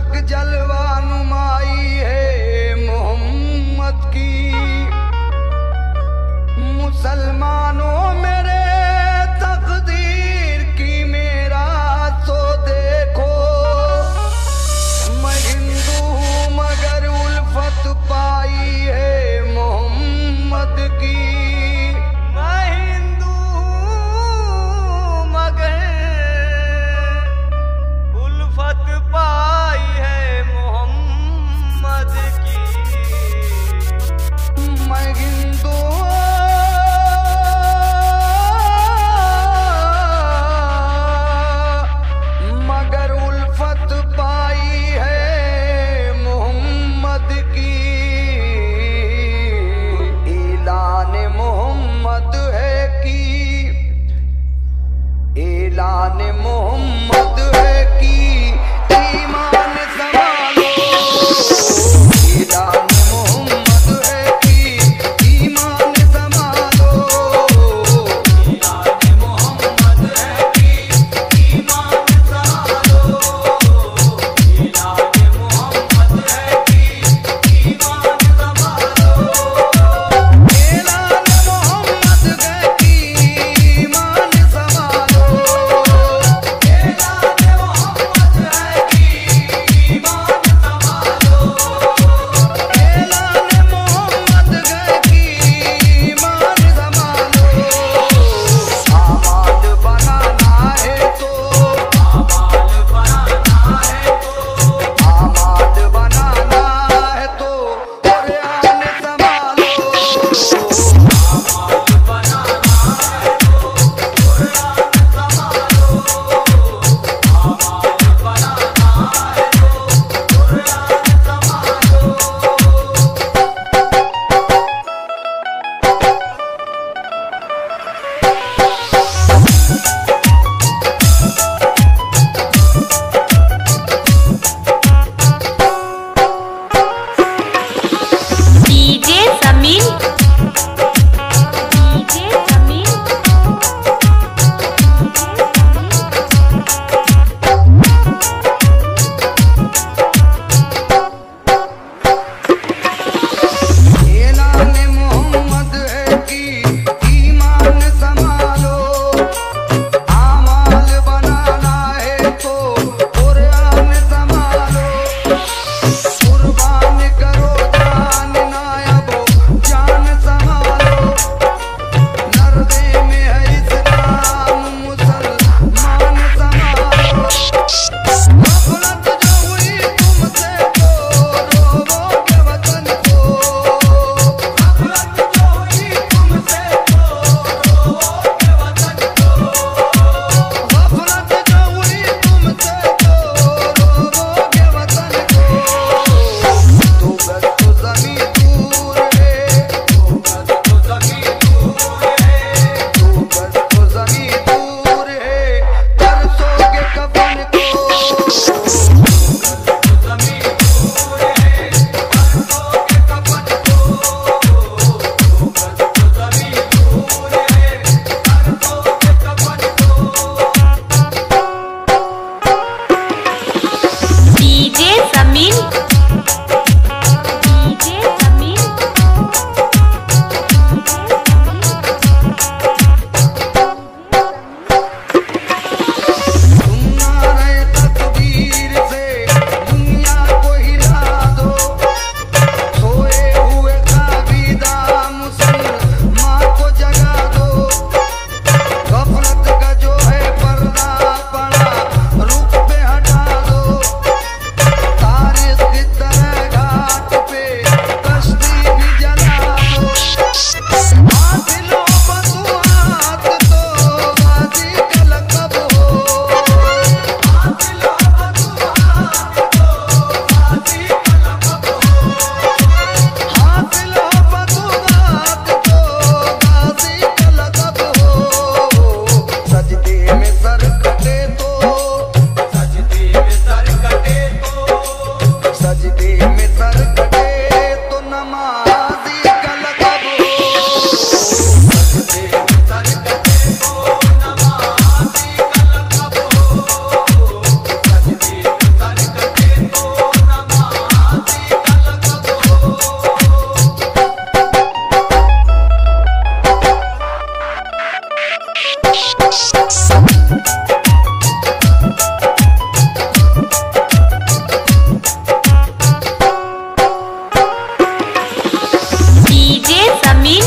हक जलवा नुमाई है मोहम्मद की। मुसलमानों मेरे तकदीर की मेरा तो देखो। मैं हिंदू हूँ मगर उल्फत पाई है मोहम्मद की। मैं हिंदू हूँ मगर उल्फत पाई है मोहम्मद की। मैं हिंदू मगर उल्फत पाई है मोहम्मद की। ऐलान मोहम्मद है कि ऐलान मोहम्मद है कि ईमान संभालो। ऐलान मोहम्मद है कि ईमान संभालो। ऐलान मोहम्मद है कि ईमान संभालो। ऐलान मोहम्मद है कि ईमान संभालो। ऐलान मोहम्मद है कि ईमान संभालो। ऐलान मोहम्मद है कि ईमान संभालो। ऐलान मोहम्मद है कि ईमान संभालो। आमाल बनाना है तो आमाल बनाना है तो आमाल बनाना है तो कुरान संभालो। आमाल बनाना है तो कुरान संभालो। आमाल बनाना है तो कुरान संभालो। डीजे समीर, डीजे समीर, ऐलान मोहम्मद है कि ईमान संभालो। आमाल बनाना है तो कुरान संभालो। कुर्बान करो जान नायबो जान समीन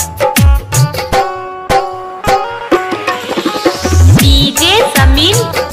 समीन